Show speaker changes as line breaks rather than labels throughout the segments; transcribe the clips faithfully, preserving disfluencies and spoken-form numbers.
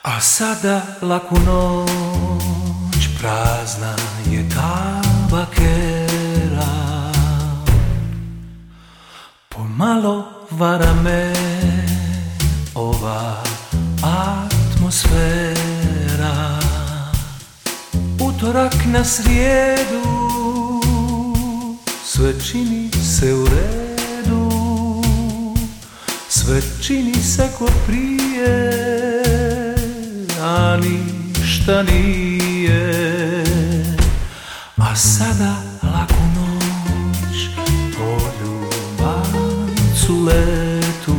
A sada laku noć, prazna je tabakera. Pomalo vara me ova atmosfera. Utorak na srijedu, sve čini se u redu, sve čini se ko prije, a ništa nije. A sada laku noć, po ljubavcu letu,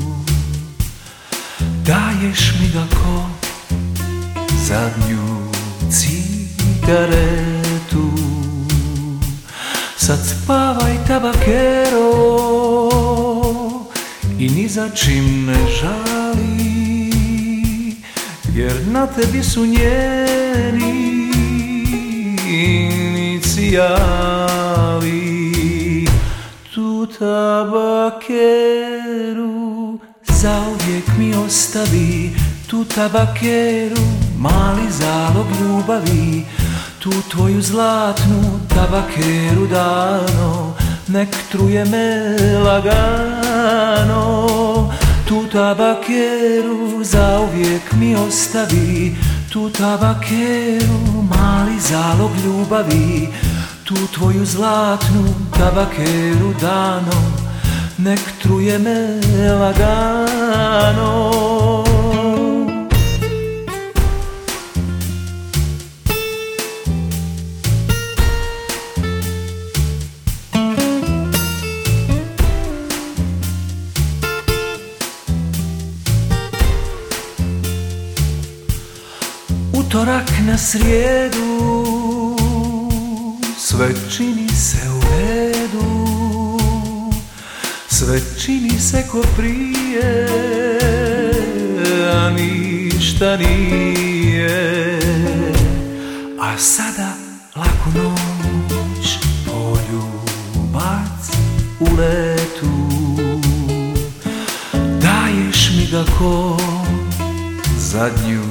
daješ mi ga ko zadnju cigaretu. Sad spavaj tabakero i ni za čim ne žali, jer na tebi su njeni inicijali. Tu tabakeru zauvijek mi ostavi, tu tabakeru mali zalog ljubavi. Tu tvoju zlatnu tabakeru dano, nek truje me lagano. Tu tabakeru zauvijek mi ostavi, tu tabakeru mali zalog ljubavi. Tu tvoju zlatnu tabakeru dano, nek truje me lagano. Utorak na srijedu, sve čini se u redu, sve čini se ko prije, a ništa nije. A sada laku noć, poljubac u letu, daješ mi ga ko zadnju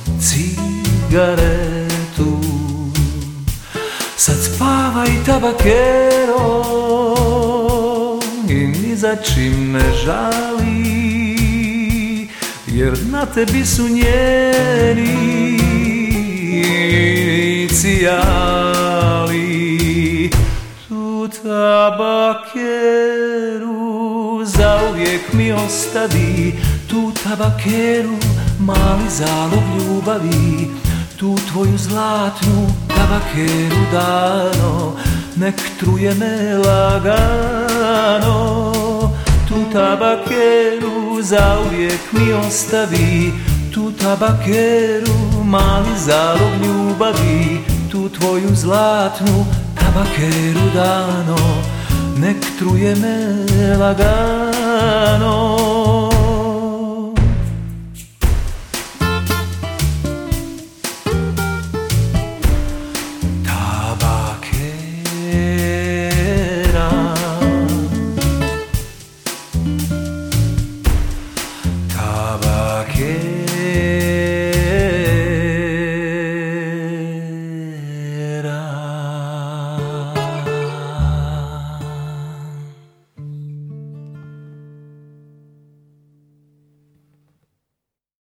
cigaretu. Sad spavaj tabakero i ni za čim ne žali, jer na tebi su njeni inicijali. Tu tabakeru zauvijek mi ostavi, tu tabakeru mali zalog ljubavi. Tu tvoju zlatnu tabakeru dano, nek truje me lagano. Tu tabakeru zauvijek mi ostavi, tu tabakeru mali zalog ljubavi. Tu tvoju zlatnu tabakeru dano, nek truje me lagano.
Tabakera